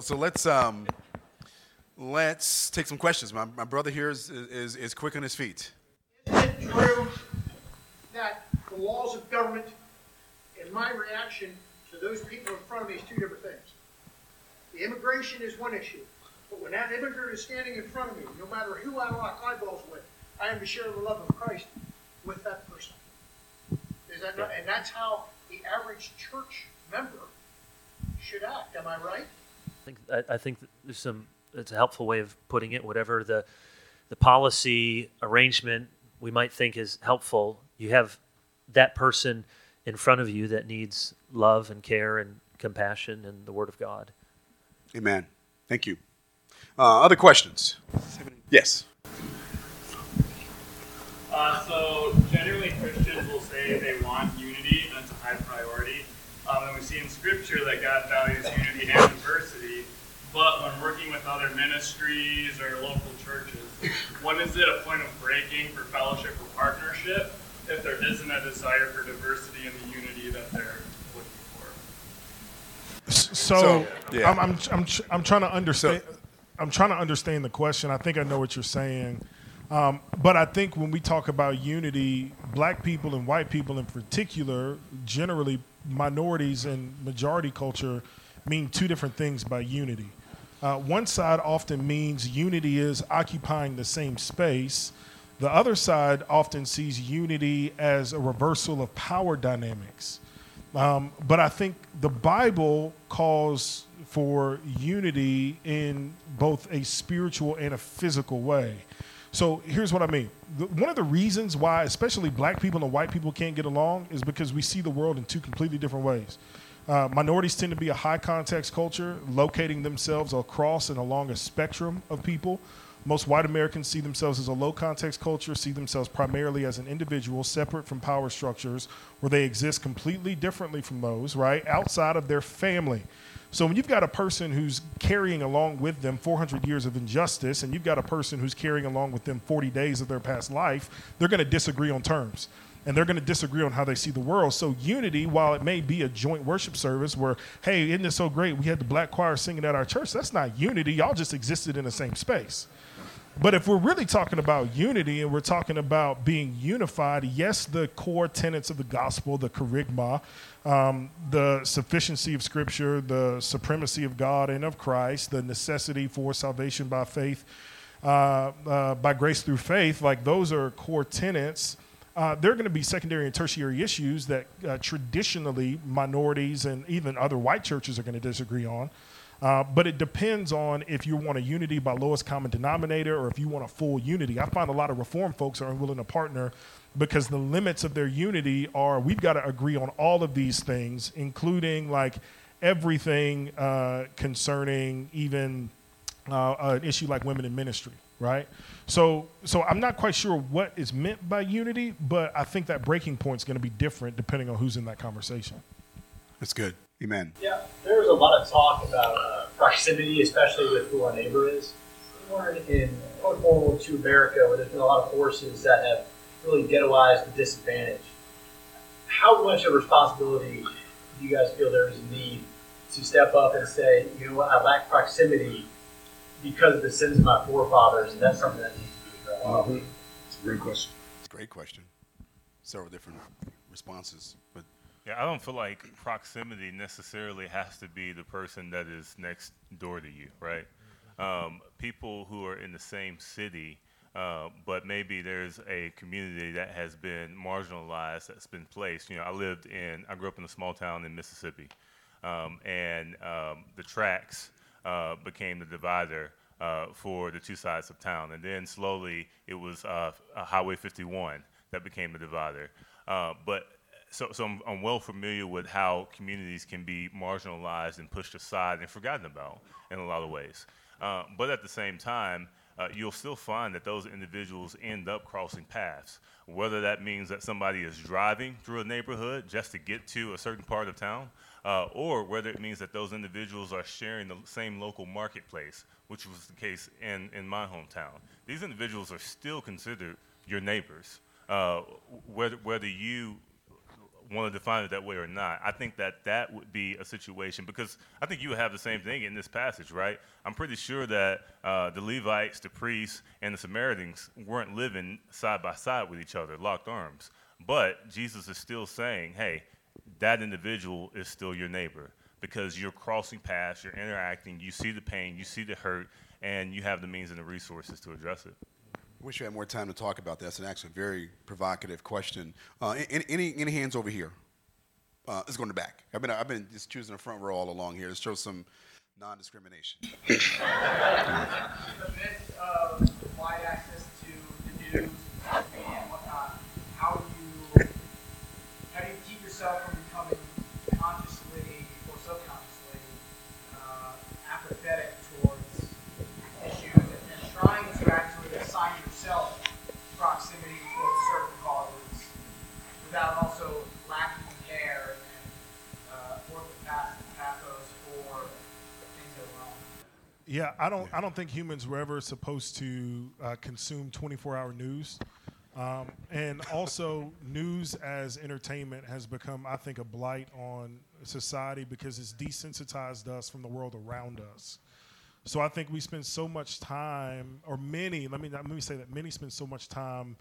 let's take some questions. My brother here is quick on his feet. Is it true that the laws of government and my reaction to those people in front of me is two different things? The immigration is one issue, but when that immigrant is standing in front of me, no matter who I lock eyeballs with, I am to share the love of Christ with that person. Is that not? And that's how the average church member should act. Am I right? I think there's it's a helpful way of putting it. Whatever the policy arrangement we might think is helpful, you have that person in front of you that needs love and care and compassion and the Word of God. Amen. Thank you. Other questions? Yes. So generally Christians will say they want unity, that's a high priority. And we see in Scripture that God values unity and diversity. But when working with other ministries or local churches, when is it a point of breaking for fellowship or partnership if there isn't a desire for diversity and the unity that they're looking for? So yeah. I'm trying to understand. I'm trying to understand the question. I think I know what you're saying, but I think when we talk about unity, black people and white people in particular, generally minorities and majority culture, mean two different things by unity. One side often means unity is occupying the same space. The other side often sees unity as a reversal of power dynamics. But I think the Bible calls for unity in both a spiritual and a physical way. So here's what I mean. One of the reasons why especially black people and white people can't get along is because we see the world in two completely different ways. Minorities tend to be a high context culture, locating themselves across and along a spectrum of people. Most white Americans see themselves as a low context culture, see themselves primarily as an individual separate from power structures where they exist completely differently from those, right, outside of their family. So when you've got a person who's carrying along with them 400 years of injustice and you've got a person who's carrying along with them 40 days of their past life, they're going to disagree on terms. And they're going to disagree on how they see the world. So unity, while it may be a joint worship service where, hey, isn't it so great? We had the black choir singing at our church. That's not unity. Y'all just existed in the same space. But if we're really talking about unity and we're talking about being unified, yes, the core tenets of the gospel, the kerygma, the sufficiency of Scripture, the supremacy of God and of Christ, the necessity for salvation by faith, by grace through faith, like those are core tenets. There are going to be secondary and tertiary issues that traditionally minorities and even other white churches are going to disagree on. But it depends on if you want a unity by lowest common denominator or if you want a full unity. I find a lot of Reformed folks are unwilling to partner because the limits of their unity are we've got to agree on all of these things, including like everything concerning even an issue like women in ministry, right? So I'm not quite sure what is meant by unity, but I think that breaking point is going to be different depending on who's in that conversation. That's good. Amen. Yeah, there was a lot of talk about proximity, especially with who our neighbor is. I'm wondering in World War II America, where there's been a lot of forces that have really ghettoized the disadvantaged, how much of responsibility do you guys feel there is a need to step up and say, you know what, I lack proximity because of the sins of my forefathers, and that's something that needs to be addressed? It's a great question. It's a great question. Several different responses, but Yeah, I don't feel like proximity necessarily has to be the person that is next door to you, right? People who are in the same city, but maybe there's a community that has been marginalized, that's been placed. You know, I grew up in a small town in Mississippi, and the tracks became the divider for the two sides of town. And then slowly it was Highway 51 that became the divider. So I'm well familiar with how communities can be marginalized and pushed aside and forgotten about in a lot of ways. But at the same time, you'll still find that those individuals end up crossing paths, whether that means that somebody is driving through a neighborhood just to get to a certain part of town, or whether it means that those individuals are sharing the same local marketplace, which was the case in my hometown. These individuals are still considered your neighbors, whether you want to define it that way or not. I think that would be a situation, because I think you would have the same thing in this passage, right? I'm pretty sure that the Levites, the priests, and the Samaritans weren't living side by side with each other, locked arms. But Jesus is still saying, hey, that individual is still your neighbor, because you're crossing paths, you're interacting, you see the pain, you see the hurt, and you have the means and the resources to address it. I wish we had more time to talk about that. It's actually a very provocative question. Any hands over here? Let's go in the back. I've been just choosing the front row all along here to show some non-discrimination. In the midst of wide access to the news and whatnot, how do you keep yourself from becoming consciously or subconsciously apathetic towards issues and trying to actually assign yourself proximity towards certain causes without also lacking care and pathos for things that are wrong? Yeah, I don't think humans were ever supposed to consume 24-hour news. And also, news as entertainment has become, I think, a blight on society because it's desensitized us from the world around us. So I think we spend so much time, or many, let me say that many spend so much time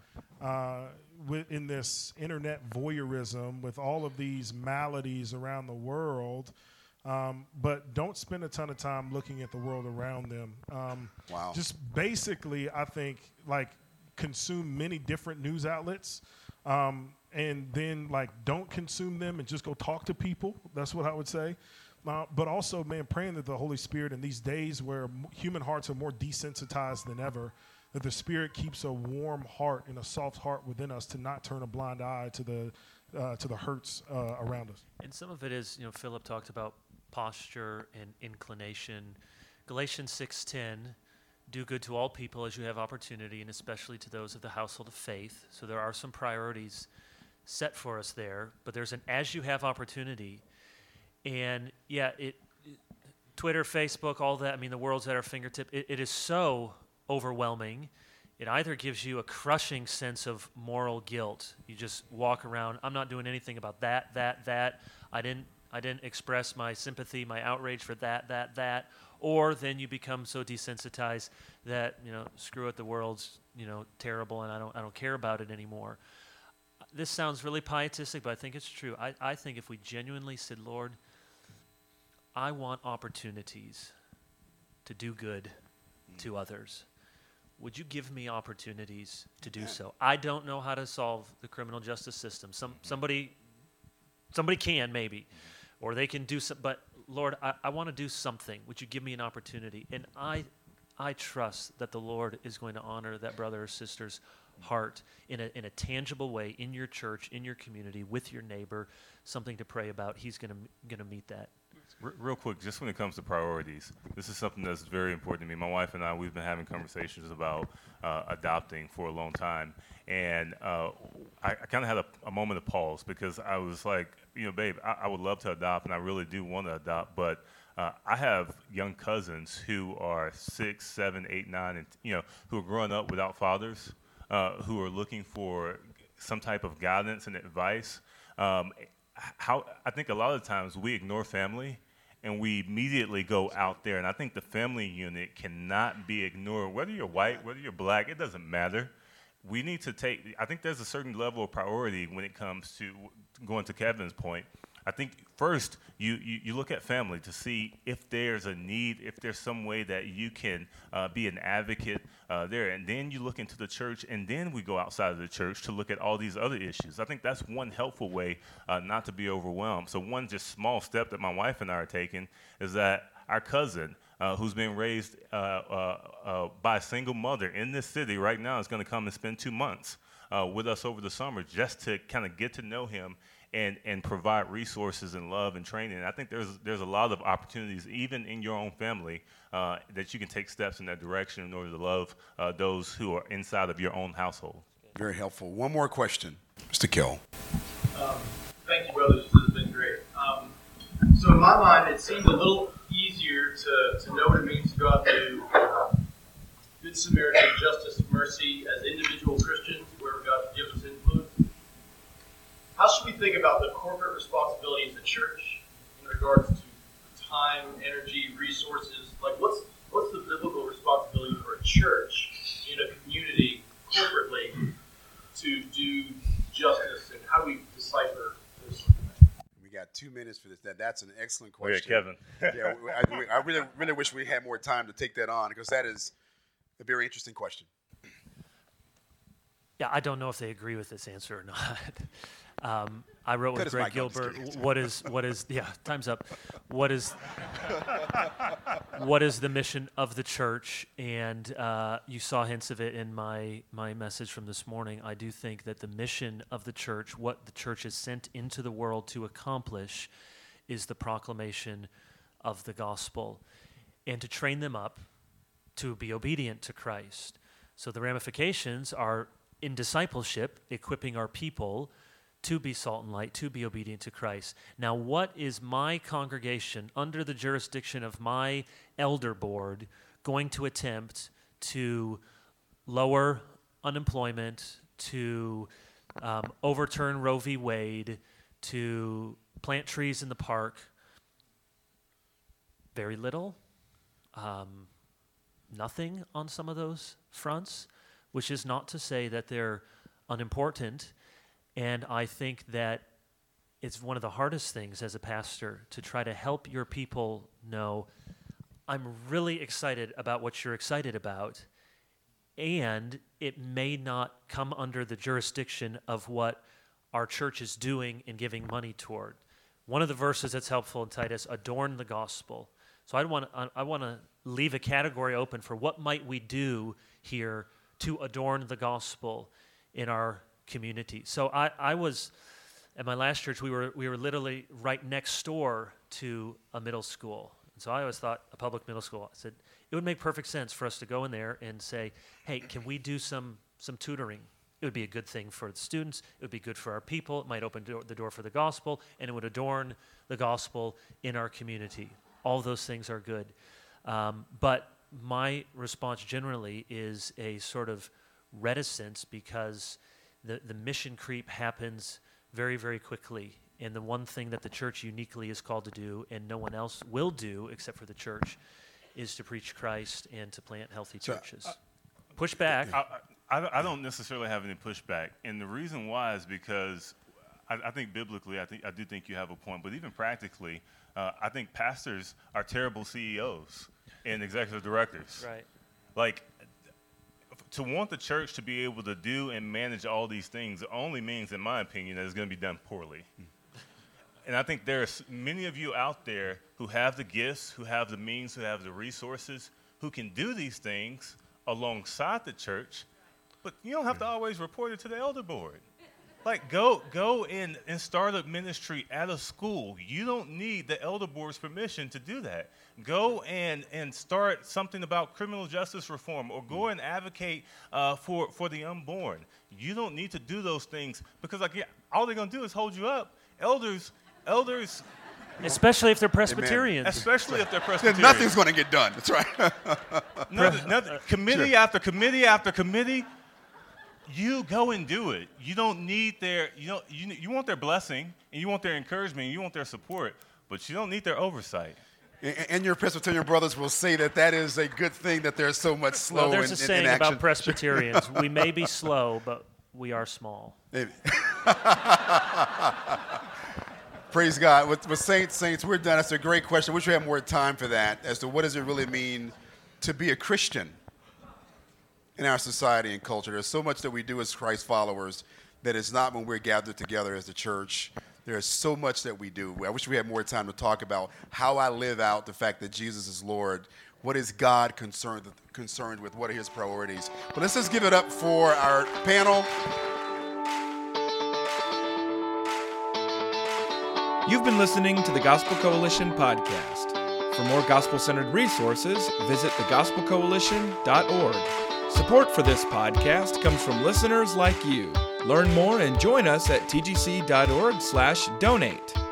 in this internet voyeurism with all of these maladies around the world, but don't spend a ton of time looking at the world around them. Wow. Just basically, I think, like, consume many different news outlets, and then, like, don't consume them and just go talk to people. That's what I would say. But also, man, praying that the Holy Spirit in these days where human hearts are more desensitized than ever, that the Spirit keeps a warm heart and a soft heart within us to not turn a blind eye to the hurts around us. And some of it is, Philip talked about posture and inclination. Galatians 6:10, do good to all people as you have opportunity, and especially to those of the household of faith. So there are some priorities set for us there, but there's an as you have opportunity. And yeah, Twitter, Facebook, all that, I mean, the world's at our fingertip. It is so overwhelming. It either gives you a crushing sense of moral guilt. You just walk around, I'm not doing anything about that. I I didn't express my sympathy, my outrage for that. Or then you become so desensitized that, screw it, the world's, terrible and I don't care about it anymore. This sounds really pietistic, but I think it's true. I think if we genuinely said, Lord, I want opportunities to do good to others, would you give me opportunities to do so? I don't know how to solve the criminal justice system. Somebody can maybe, or they can do some. But Lord, I want to do something. Would you give me an opportunity? And I trust that the Lord is going to honor that brother or sister's heart in a tangible way in your church, in your community, with your neighbor. Something to pray about. He's going to meet that. Real quick, just when it comes to priorities, this is something that's very important to me. My wife and I, we've been having conversations about adopting for a long time. And I kind of had a moment of pause because I was like, babe, I would love to adopt, and I really do want to adopt. But I have young cousins who are 6, 7, 8, 9, and, who are growing up without fathers, who are looking for some type of guidance and advice. I think a lot of times we ignore family and we immediately go out there. And I think the family unit cannot be ignored. Whether you're white, whether you're black, it doesn't matter. We need to I think there's a certain level of priority when it comes to going to Kevin's point. I think first you look at family to see if there's a need, if there's some way that you can be an advocate there. And then you look into the church, and then we go outside of the church to look at all these other issues. I think that's one helppful way not to be overwhelmed. So one just small step that my wife and I are taking is that our cousin, who's been raised by a single mother in this city right now, is going to come and spend 2 months with us over the summer just to kind of get to know him and provide resources and love and training. And I think there's a lot of opportunities, even in your own family, that you can take steps in that direction in order to love those who are inside of your own household. Very helpful. One more question. Mr. Kill. Thank you, brothers. This has been great. So in my mind, it seems a little easier to know what it means to go out to Good Samaritan, justice, mercy as individual Christians, wherever God gives us influence. How should we think about the corporate responsibilities of the church in regards to time, energy, resources? Like, what's the biblical responsibility for a church in a community corporately to do justice, and how do we decipher this? We got 2 minutes for this. That's an excellent question. Kevin. Yeah, I really wish we had more time to take that on, because that is a very interesting question. Yeah, I don't know if they agree with this answer or not. I wrote with Greg Gilbert, time's up. What is the mission of the church? And you saw hints of it in my message from this morning. I do think that the mission of the church, what the church is sent into the world to accomplish, is the proclamation of the gospel and to train them up to be obedient to Christ. So the ramifications are in discipleship, equipping our people to be salt and light, to be obedient to Christ. Now, what is my congregation, under the jurisdiction of my elder board, going to attempt to lower unemployment, to overturn Roe v. Wade, to plant trees in the park? Very little. Nothing on some of those fronts, which is not to say that they're unimportant. And I think that it's one of the hardest things as a pastor to try to help your people know, I'm really excited about what you're excited about, and it may not come under the jurisdiction of what our church is doing and giving money toward. One of the verses that's helpful in Titus, adorn the gospel. So I want to leave a category open for what might we do here to adorn the gospel in our community. So I was at my last church. We were literally right next door to a middle school, and so I always thought a public middle school. I said it would make perfect sense for us to go in there and say, "Hey, can we do some tutoring?" It would be a good thing for the students. It would be good for our people. It might open the door for the gospel, and it would adorn the gospel in our community. All of those things are good, but my response generally is a sort of reticence, because the mission creep happens very, very quickly And the one thing that the church uniquely is called to do, and no one else will do except for the church, is to preach Christ and to plant healthy churches. Push back. I don't necessarily have any pushback, and the reason why is because I think biblically, I do think you have a point, but even practically, I think pastors are terrible CEOs and executive directors. Right. Like, to want the church to be able to do and manage all these things only means, in my opinion, that it's going to be done poorly. And I think there's many of you out there who have the gifts, who have the means, who have the resources, who can do these things alongside the church, but you don't have to always report it to the elder board. Like, go and start a ministry at a school. You don't need the elder board's permission to do that. Go and start something about criminal justice reform, or go and advocate for the unborn. You don't need to do those things because, like, all they're going to do is hold you up. Elders. Especially if they're Presbyterians. Especially if they're Presbyterians. Then nothing's going to get done. That's right. Committee after committee after committee. You go and do it. You don't need you want their blessing, and you want their encouragement, and you want their support, but you don't need their oversight. And your Presbyterian brothers will say that is a good thing that there's so much slow well, there's a saying action. about Presbyterians. We may be slow, but we are small. Praise God. With Saints, we're done. That's a great question. I wish we had more time for that, as to what does it really mean to be a Christian in our society and culture. There's so much that we do as Christ followers that is not when we're gathered together as the church. There's so much that we do. I wish we had more time to talk about how I live out the fact that Jesus is Lord. What is God concerned with? What are his priorities? But let's just give it up for our panel. You've been listening to the Gospel Coalition podcast. For more gospel-centered resources, visit thegospelcoalition.org. Support for this podcast comes from listeners like you. Learn more and join us at tgc.org/donate.